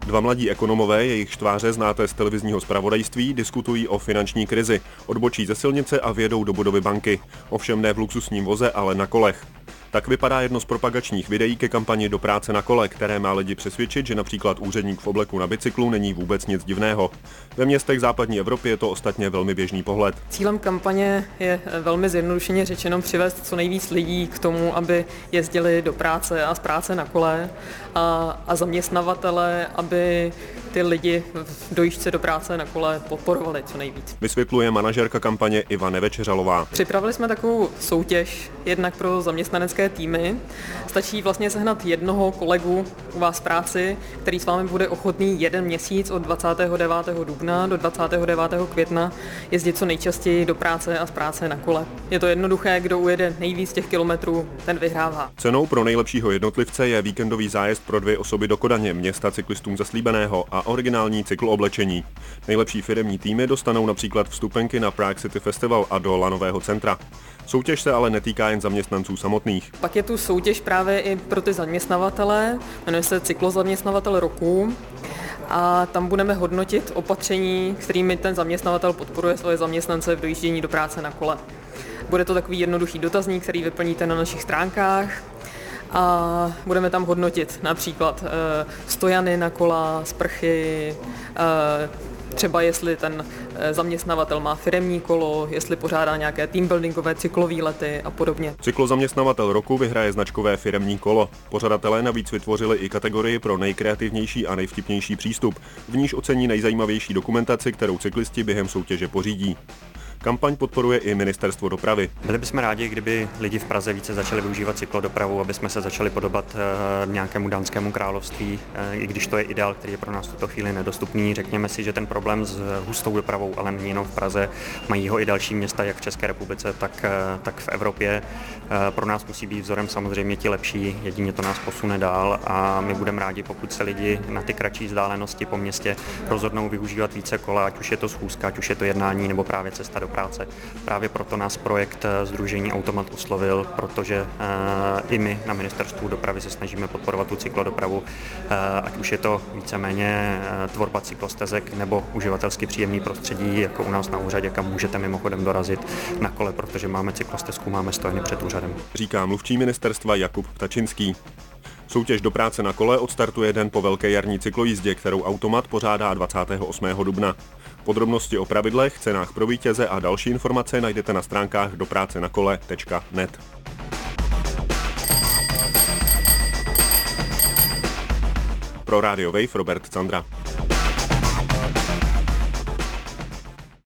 Dva mladí ekonomové, jejich tváře znáte z televizního zpravodajství, diskutují o finanční krizi, odbočí ze silnice a vjedou do budovy banky. Ovšem ne v luxusním voze, ale na kolech. Tak vypadá jedno z propagačních videí ke kampani Do práce na kole, které má lidi přesvědčit, že například úředník v obleku na bicyklu není vůbec nic divného. Ve městech západní Evropy je to ostatně velmi běžný pohled. Cílem kampaně je velmi zjednodušeně řečeno přivést co nejvíc lidí k tomu, aby jezdili do práce a z práce na kole a zaměstnavatele, aby ty lidi v dojížďce do práce na kole podporovali co nejvíc. Vysvětluje manažerka kampaně Iva Nevečeřalová. Připravili jsme takovou soutěž jednak pro zaměstnanecké týmy. Stačí vlastně sehnat jednoho kolegu u vás v práci, který s vámi bude ochotný jeden měsíc od 29. dubna do 29. května jezdit co nejčastěji do práce a z práce na kole. Je to jednoduché, kdo ujede nejvíc těch kilometrů, ten vyhrává. Cenou pro nejlepšího jednotlivce je víkendový zájezd pro 2 osoby do Kodaně, města cyklistům zaslíbeného, a originální cyklooblečení. Nejlepší firemní týmy dostanou například vstupenky na Prague City Festival a do lanového centra. Soutěž se ale netýká jen zaměstnanců samotných. Pak je tu soutěž právě i pro ty zaměstnavatele, jmenuje se Cyklozaměstnavatel roku. A tam budeme hodnotit opatření, kterými ten zaměstnavatel podporuje svoje zaměstnance v dojíždění do práce na kole. Bude to takový jednoduchý dotazník, který vyplníte na našich stránkách. A budeme tam hodnotit například stojany na kola, sprchy, třeba jestli ten zaměstnavatel má firemní kolo, jestli pořádá nějaké teambuildingové cyklovýlety a podobně. Cyklozaměstnavatel roku vyhraje značkové firemní kolo. Pořadatelé navíc vytvořili i kategorii pro nejkreativnější a nejvtipnější přístup, v níž ocení nejzajímavější dokumentaci, kterou cyklisti během soutěže pořídí. Kampaň podporuje i Ministerstvo dopravy. Byli bychom rádi, kdyby lidi v Praze více začali využívat cyklodopravu, aby jsme se začali podobat nějakému dánskému království, i když to je ideál, který je pro nás v tuto chvíli nedostupný. Řekněme si, že ten problém s hustou dopravou, ale není jenom v Praze, mají ho i další města, jak v České republice, tak v Evropě. Pro nás musí být vzorem samozřejmě ti lepší, jedině to nás posune dál a my budeme rádi, pokud se lidi na ty kratší vzdálenosti po městě rozhodnou využívat více kola, ať už je to schůzka, ať už je to jednání nebo právě cesta do práce. Právě proto nás projekt Sdružení Automat oslovil, protože i my na Ministerstvu dopravy se snažíme podporovat tu cyklodopravu, ať už je to víceméně tvorba cyklostezek nebo uživatelsky příjemný prostředí, jako u nás na úřadě, kam můžete mimochodem dorazit na kole, protože máme cyklostezku, máme stojany před úřadem. Říká mluvčí ministerstva Jakub Ptačinský. Soutěž Do práce na kole odstartuje den po velké jarní cyklojízdě, kterou Automat pořádá 28. dubna. Podrobnosti o pravidlech, cenách pro vítěze a další informace najdete na stránkách doprácenakole.net. Pro Radio Wave Robert Candra.